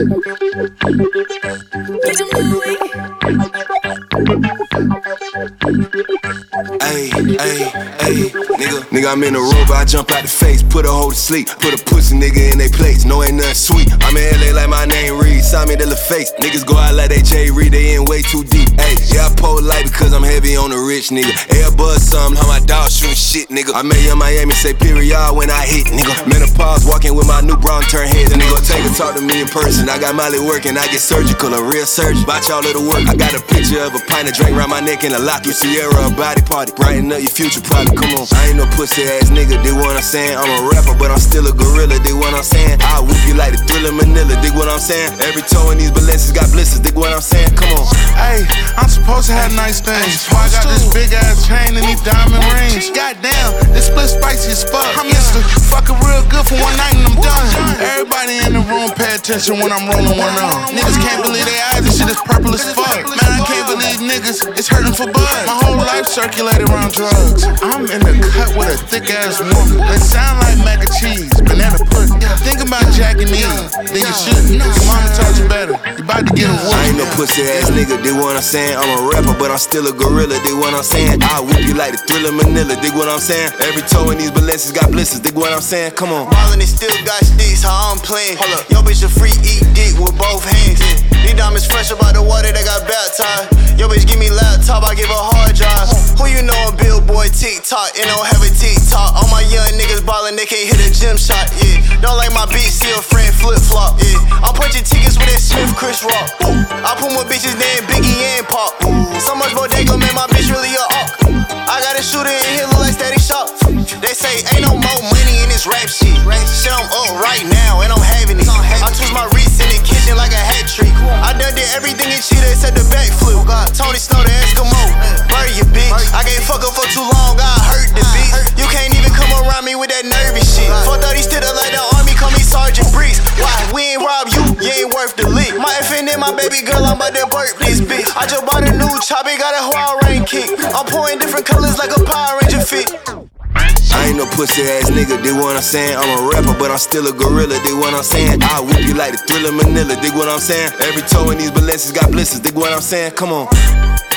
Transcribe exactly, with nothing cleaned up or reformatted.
Ayy, ayy, ayy, nigga. Nigga, I'm in the room, but I jump out the face. Put a hoe to sleep. Put a pussy nigga in they place. No, ain't nothing sweet. I'm in L A like my name Reed. Sign me to the face. Niggas go out like they J Reed. They in way too deep. Ayy, yeah, I pull light because I'm heavy on the rich nigga. Air buzz something, how my dog shooting shit, nigga. I made in Miami say period when I hit, nigga. Menopause, walking with my new brown turn head. The nigga take a talk to me in person. I got Molly working, I get surgical, a real surgeon. Watch all of the work. I got a picture of a pint of drink around my neck and a lock with Sierra, a body party. Brighten up your future probably, come on. I ain't no pussy ass nigga, dig what I'm saying. I'm a rapper, but I'm still a gorilla, dig what I'm saying. I'll whip you like the Thriller Manila, dig what I'm saying. Every toe in these Balenciagas got blisters, dig what I'm saying, come on. Hey, I'm supposed to have nice things. Why I got this big ass chain and these diamond rings? Goddamn, this split spicy as fuck. I'm used to fucking real good for one night and I'm done. Everybody in the room pay attention when I'm rolling one on. Niggas can't believe their eyes, this shit is purple as fuck. Man, I can't believe niggas, it's hurting for bud. My whole life circulated around drugs. I'm in the cut with a thick ass woman. They sound like mac and cheese, banana pudding. Think about Jack and Eve, then you shouldn't. Your mama taught you better, you about to get a whoop. I ain't no pussy ass nigga, dig what I'm saying. I'm a rapper, but I'm still a gorilla, dig what I'm saying. I'll whip you like the Thriller Manila, dig what I'm saying. Every toe in these Balenciagas got blisters, dig what I'm saying, come on. Ballin' it still got sticks, how I'm playing. Yo bitch a free, eat dick with both hands. These diamonds fresh about the water, they got baptized. Yo bitch give me laptop, I give her hard drive. Who you know a billboard, TikTok, and don't have a TikTok. All my young niggas ballin', they can't hit a gym shot, yeah. Don't like my beat, see a friend flip flop, yeah. I'm punching tickets with that Smith Chris Rock. I put more bitches than Biggie and Pop. So much bodega, man, my bitch really a op. I got a shooter in here, look like Static Shock. They say ain't no more money in this rap shit. Shit, I'm up right now, and I'm having it. I twist my wrist in the kitchen like a hat trick. I done did everything in cheetah except the backflip. Tony Snow, the Eskimo. Bury your bitch. I can't fuck up for too long, I hurt the bitch. You can't even come around me with that nervous shit. Fuck thirty still like the army, call me Sergeant Briggs. Why? We ain't rob you, you ain't worth the lick. My F N and my baby girl, I'm about to burp this bitch. I just bought a new chop, it got a Huawei rain kick. I'm pouring different colors like a Power Ranger fit. I ain't no pussy ass nigga, dig what I'm saying. I'm a rapper, but I'm still a gorilla, dig what I'm saying. I'll whip you like the Thriller Manila, dig what I'm saying. Every toe in these Balenciagas got blisters, dig what I'm saying, come on.